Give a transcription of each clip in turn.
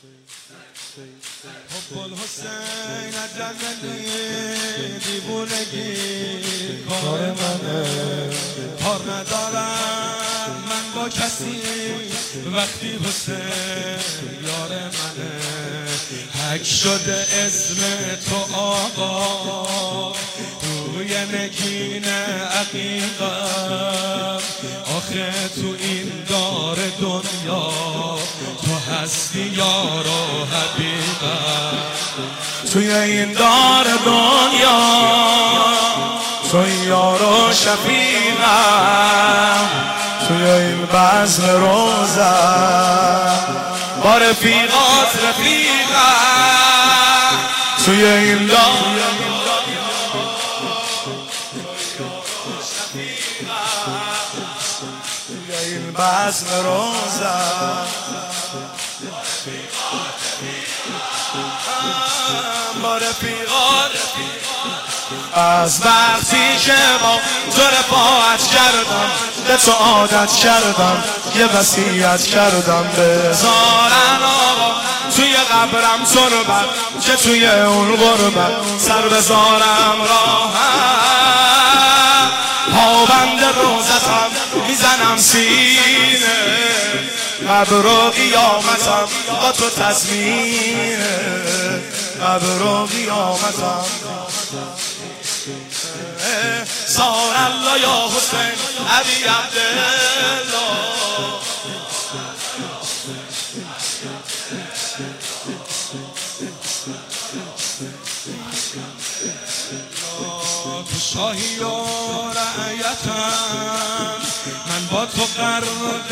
حب الحسین عجبی دیوونگی کار منه، کار ندارم من با کسی وقتی حسین یار منه. حک شده اسم تو آقا روی نگین عقیقم، آخه تو این دار دنیا تو هستی یار و حبیبم. توی این دار دنیا تو یار و شفیقم، توی این بزم روزم با رفیقات رفیقم. توی این دار توی این بزم روزم با رفیقات. از وقتی که با تو رفاقت کردم به تو عادت کردم، یه وصیت کردم بذارن آقا توی قبرم تربت، که توی اون غربت سر بذارم راحت. پابند روزتم میزنم سینه، قبر و قیامتم با تو تضمینه، قبر و قیامتم. سار الله یا حسین ابی عبدالله. تو شاهی و رعیتم، من با تو غرق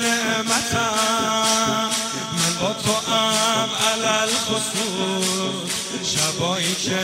نعمتم، من با تو علل خصوص شبایی که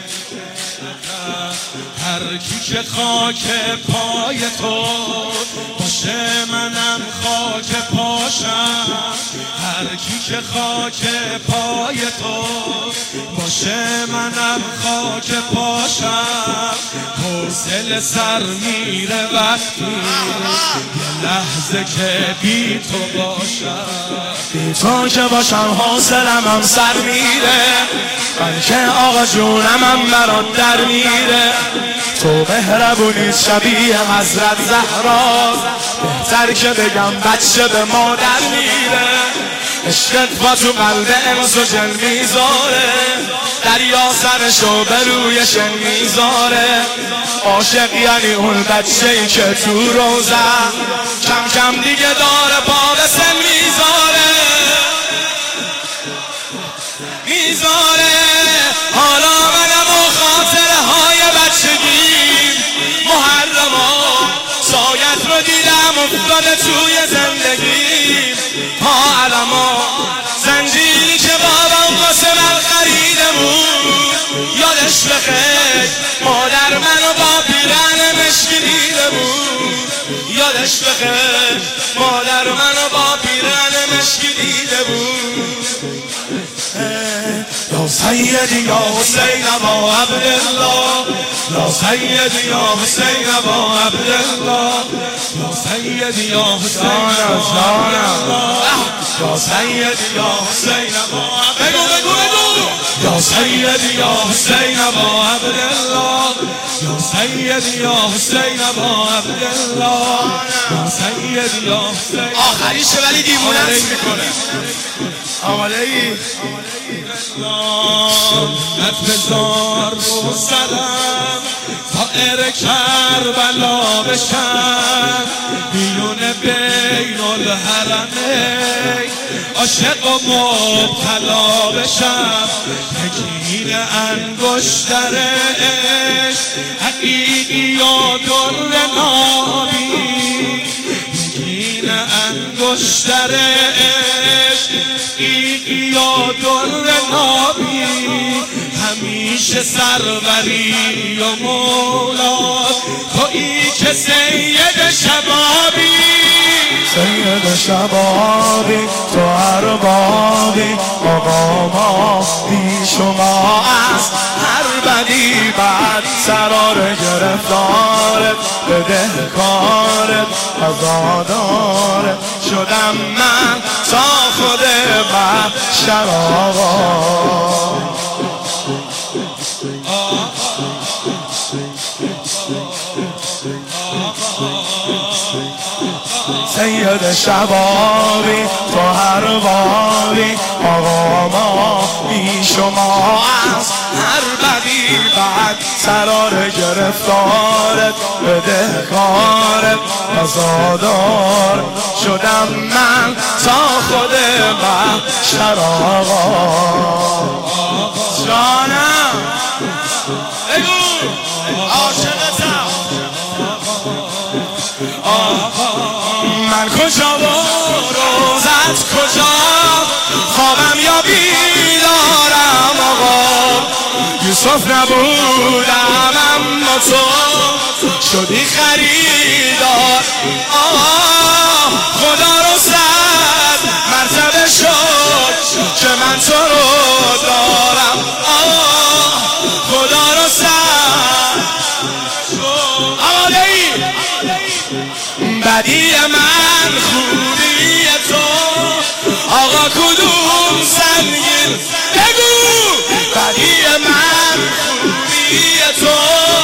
هر کی که خاک پای تو باشه منم خاک پاشم، هر کی که خاک پای تو باشه منم خاک پاشم. حوصله سر میره وقتی یه لحظه که بی تو باشم، بی تو که باشم حوصلم هم سر میره، بلکه آقا جونم هم برات در میره. تو مهربونی شبیه حضرت زهرا، بهتر که بگم بچه به مادر میره. عشقت با تو قلب انس و جن میذاره، دریا سرشو به روی شن میذاره. عاشق یعنی اون بچه‌ای که تو روزه کم کم دیگه داره پا به سن میذاره. حالا منم و خاطره های بچگی محرما، سایت رو دیدم افتاده توی زندگی. پا علما زنجیری که بابام واسه من خریده بود، یادش بخیر مادر منو با پیرهن مشکی دیده بود، یادش بخیر مادر منو با پیرهن مشکی دیده بود. یا سیدی یا حسین ابا عبدالله، یا سیدی یا حسین ابا عبدالله، یا سیدی یا حسین ابا عبدالله، یا سیدی یا حسین ابا عبدالله، یا سیدی یا حسین ابا عبدالله، یا سیدی یا حسین ابا عبدالله، یا سیدی یا حسین. آخریشه ولی دیوونت میکنه. آماده ای؟ نت بزار رو سرم طائر کربلا بشم، میون بین الحرمین عاشق و مبتلا بشم. نگین انگشتر عشق حقیقی و در نابی، نگین انگشتر عشق حقیقی و در نابی. همیشه سروری و مولا تویی که سید شبابی، سید شبابی تو اربابی. آقا ما بی شما از هر بدی بد سرار گرفتارت بدهکارت عزادارت شدم من تا خود محشر آقا. سید شبابی تو هر بابی آقا ما بی شما از هر بدی بعد سرار گرفتارت بدهکارت ازادار شدم من تا خود محشر آقا. جانم بگو عاشقتم من کجا و روزت کجا خوابم یا بیدارم آقا. یوسف نبودم اما تو شدی خریدار آقا. خدا رو 100 مرتبه شد که من تو رو دارم آقا. خدا رو 100 آماده ای بدی من خوبی تو آقا کدوم سنگین بگو. بدی من خوبی تو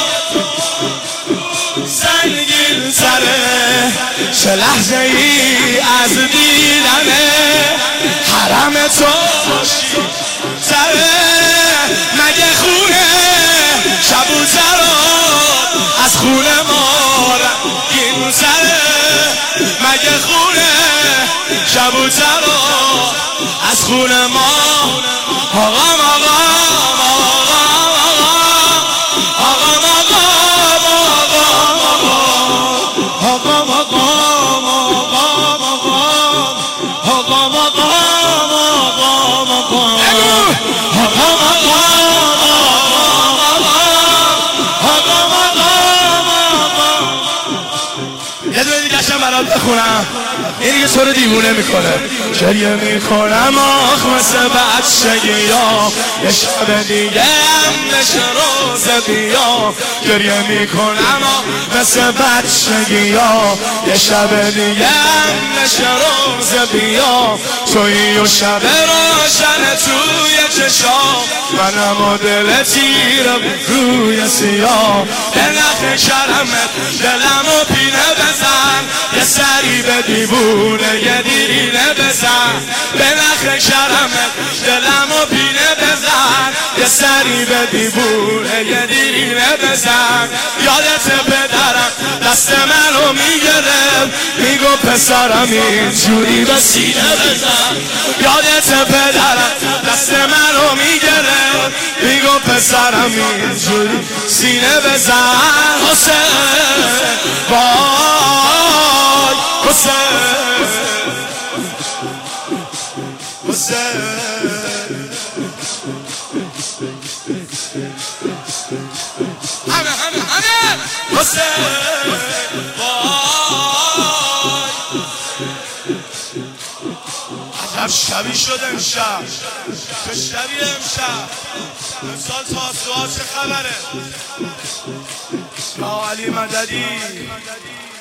سنگین سره چه لحظه ای از دیدن حرم تو سره. مگه خونه کبوترات از خونه ما رنگین سره. مگه خونه کبوترات از خونه ما آقام آقام آقام آقام آقام آقام آقام آقام یه دونه دیگه شم برات بخونم. این دیگه تو رو دیوونه میکنه. گریه میکنم آخ مثل بچگی ها یه شب دیگه هم نشه روز بیا. گریه میکنم آخ مثل بچگی ها یه شب دیگه هم نشه روز بیا. تویی و شب روشن توی چشام منم و دل تیره روی سیاه. به نخ کرمت دلم و پینه بزن یه سری به دیوونه یه دیرینه بزن. به نخ کرمت دلم و پینه بزن یه سری به دیوونه یه دیرینه بزن. یادت پدرم دست منو میگرفت میگو پسرم اینجوری به سینه بزن. یادت پدرم دست منو میگرفت میگو پسرم اینجوری سینه بزن. حسین وای حسین حسین همه حسین وای. عجب شبی شد امشب. چه شبی امشب. امسال تاسوعا چه خبره؟ یا علی مددی.